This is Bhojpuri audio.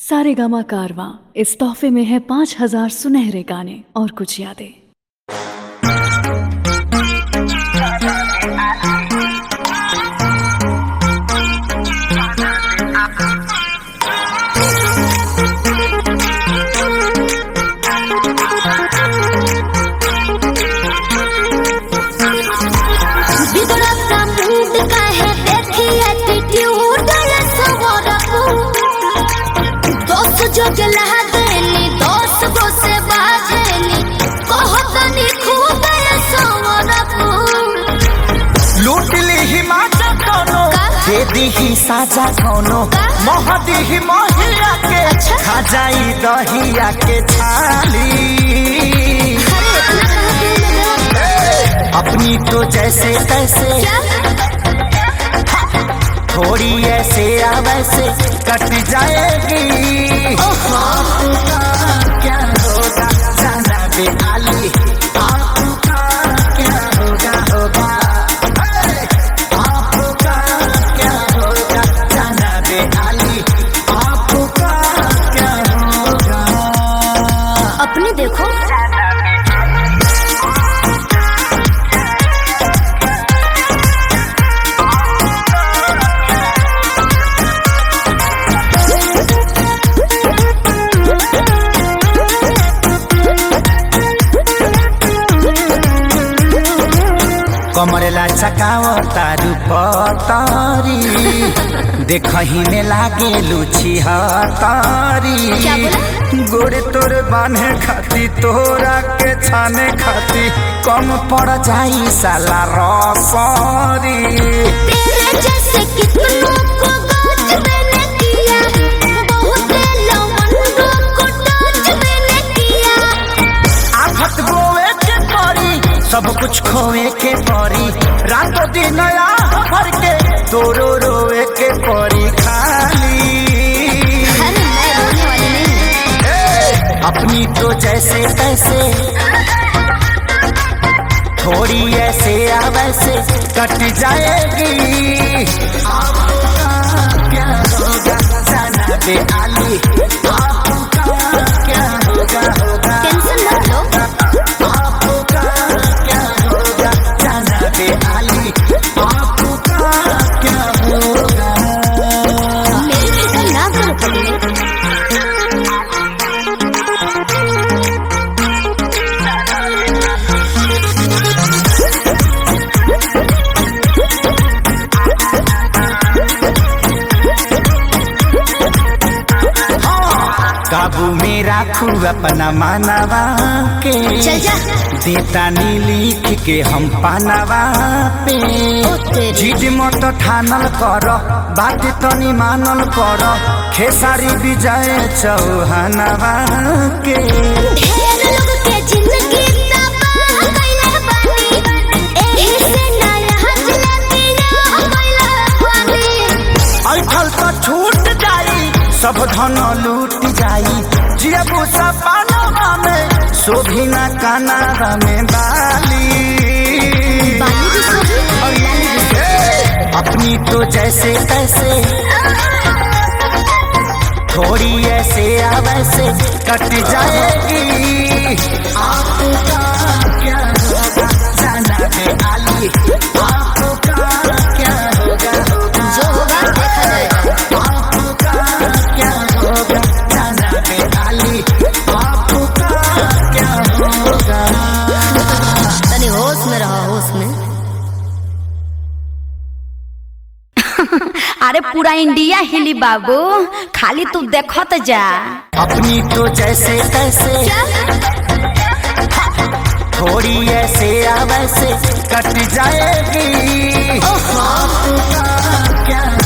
सारेगामा कारवां इस तोहफे में है 5000 सुनहरे गाने और कुछ यादें। दी साजा कोनो महदी महिया के खा जाई दहिया के छाली। अपनी तो जैसे तैसे थोड़ी ऐसे या वैसे कट जाएगी। क्या होगा जाना बे आली, आपका क्या होगा होगा। अपने देखो कमरेला चकाओ तारू पतारी देखही में लागे लुची हतारी। गोड़े तोरे बांधे खाती तोरा के छाने खाती कम पड़ जाई साला रसरी। तेरे जैसे कितनों को गाज मैंने किया, बहुत लवंडों को टाच मैंने किया। आफत गोवे के परी सब कुछ खोए के परी, रातों दिन भर के तोरो रोए के परी खाली। अपनी तो जैसे तैसे थोड़ी ऐसे या वैसे कट जाएगी। आपका क्या होगा जाना बे आली, आपका क्या होगा होगा। टेंशन मत लो, आपका क्या होगा जाना बे आली, आपका क्या होगा। मेरी फिक्र ना करो पगली। काबू में राखू अपना मानवा के, चल जा। देता नी लिख के हम पानवा पे। जिद मत ठानल कर बात तनी मानल कर, खेसारी विजय चौहानवा के। ढेर लोग के जिंदगी तबाह कइले बानी, एही से नया हजलती ना कइले बानी। ऐठल तो छूट जाई सब धन लूट जाई, जियबू सपनवा में शोभिना कानावा में बाली। बाली भी शोभी और लाली भी शोभी। अपनी तो जैसे तैसे थोड़ी ऐसे या वैसे कट जाएगी। आपका क्या होगा जाना बे आली, आपका क्या होगा होगा। जो होगा देखा जाएगा। आपका क्या होगा जाना बे आली, आपका क्या होगा। तनी होश में रहो, होश में। अरे पूरा इंडिया हिली बाबू, खाली तू देखत जा। अपनी तो जैसे तैसे थोड़ी ऐसे या वैसे कट जाएगी। आपका क्या